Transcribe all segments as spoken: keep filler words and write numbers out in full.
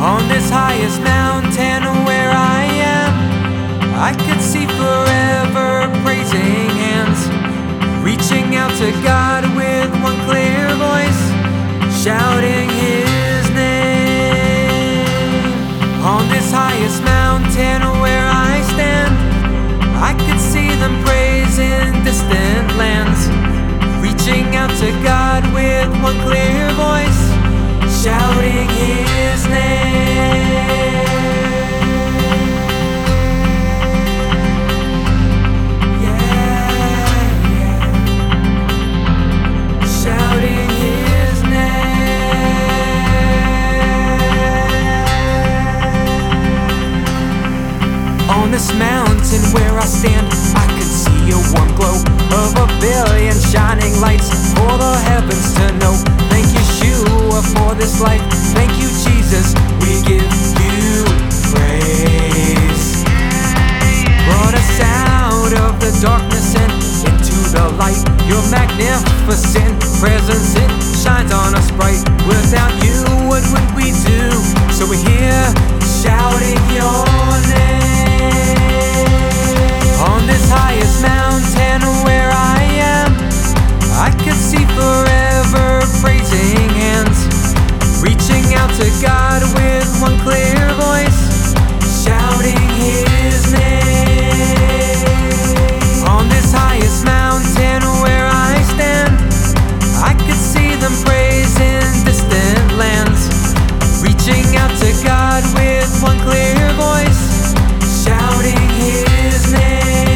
On this highest mountain where I am, I could see forever praising hands, reaching out to God with one clear voice, shouting His name. On this highest mountain where I stand, I could see them praise in distant lands, reaching out to God with one clear voice, shouting His name. On this mountain where I stand, I can see a warm glow of a billion shining lights for the heavens to know. Thank you, Yeshua, for this life. Thank you, Jesus, we give you praise. Brought us out of the darkness and into the light. Your magnificent presence, it shines on us bright. Without you, what would we do? So we're here shouting your name. On this highest mountain where I am, I could see forever praising hands, reaching out to God with one clear voice, shouting His name. On this highest mountain where I stand, I could see them praise in distant lands, reaching out to God with one clear voice, shouting His name.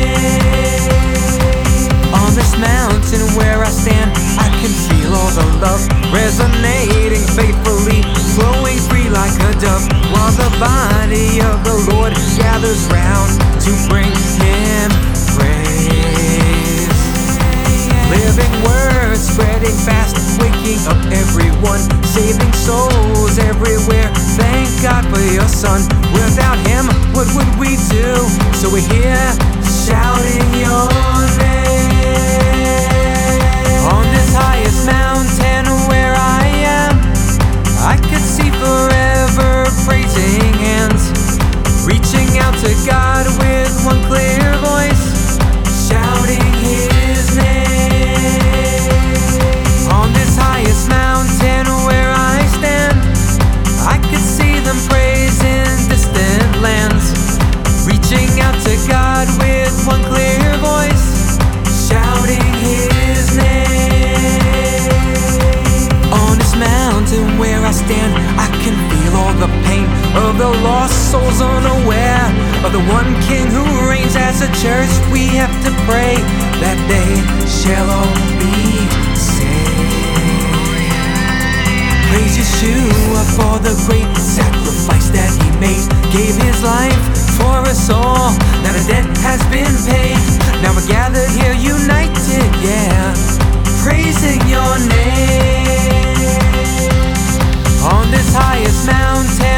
On this mountain where I stand, I can feel all the love resonating faithfully, flowing free like a dove, while the body of the Lord gathers round to bring Him praise. Living words spreading fast, waking up everyone, saving souls everywhere. Thank God for your Son. Without Him, what would we do? So we're here shouting your name. On this highest mountain where I am, I could see forever praising hands, reaching out to God with one clear voice, shouting His name. On this highest mountain where I stand, I could see them praise in distant lands, reaching out to God with one clear voice, shouting His name. On this mountain where I stand, I can feel all the pain of the lost souls, unaware of the one King who reigns. As a church we have to pray that they shall all be saved. Praise Yeshua for the great sacrifice that He made, gave His life for us all. Now the debt has been paid, now we're gathered here united, yeah, praising your name. On this highest mountain